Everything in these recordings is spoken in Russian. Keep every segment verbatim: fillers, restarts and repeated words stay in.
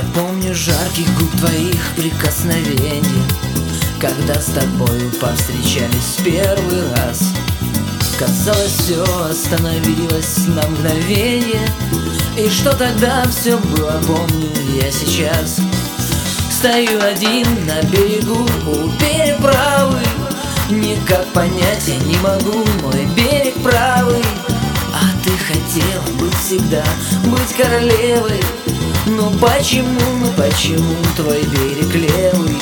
Помню жаркий губ твоих прикосновений, когда с тобою повстречались в первый раз. Казалось, все остановилось на мгновение, и что тогда все было, помню я сейчас. Стою один на берегу у переправы, никак понять я не могу, мой берег правый. А ты хотела быть всегда, быть королевой. Ну почему, ну почему твой берег левый?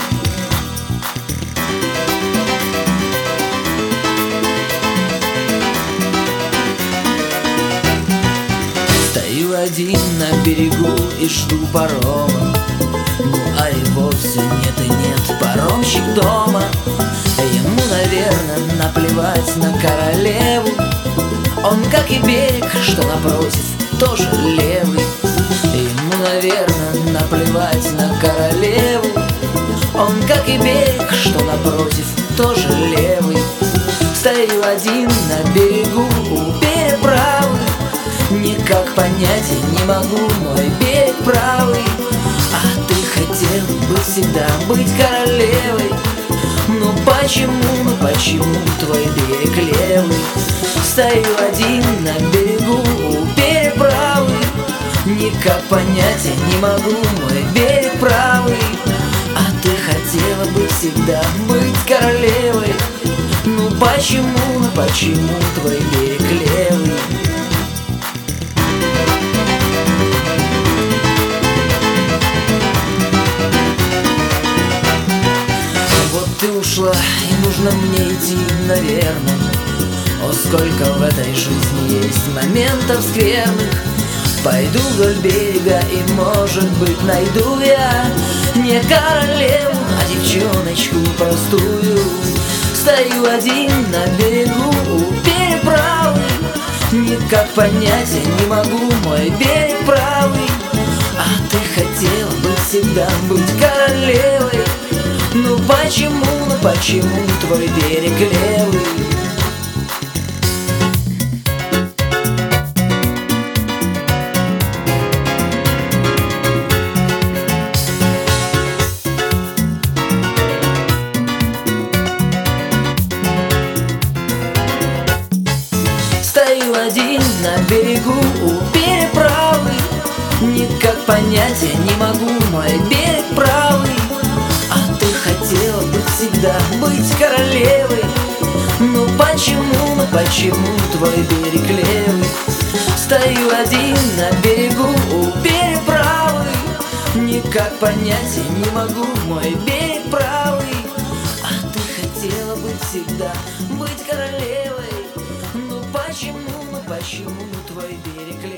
Стою один на берегу и жду парома, ну а его все нет и нет, паромщик дома. Ему, наверное, наплевать на королеву. Он, как и берег, что напротив, тоже левый. Ему, наверное, наплевать на королеву. Он, как и берег, что напротив, тоже левый. Стою один на берегу у переправы, никак понять я не могу, мой берег правый. А ты хотел бы всегда быть королевой. Ну почему, ну почему твой берег левый? Стою один на берегу у переправы, никак понять я не могу, мой берег правый. А ты хотела бы всегда быть королевой. Ну почему, ну почему твой берег левый? Ты ушла, и нужно мне идти, наверное. О, сколько в этой жизни есть моментов скверных. Пойду вдоль берега, и, может быть, найду я не королеву, а девчоночку простую. Стою один на берегу у переправы, никак понять я не могу, мой берег правый. А ты хотела бы всегда быть королевой. Ну почему, ну почему твой берег левый? Стою один на берегу у переправы, никак понять я не могу, мой берег правый. Хотела бы всегда быть королевой. Ну почему, ну почему твой берег левый? Стою один на берегу у переправы, никак понять я не могу, мой берег правый. А ты хотела бы всегда быть королевой. Ну почему, ну почему твой берег левый?